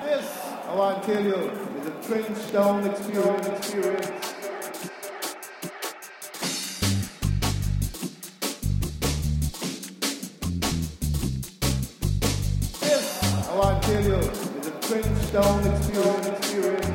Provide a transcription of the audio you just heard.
This, I want to tell you, is a trench down experience. This, I want to tell you, is a trench down experience.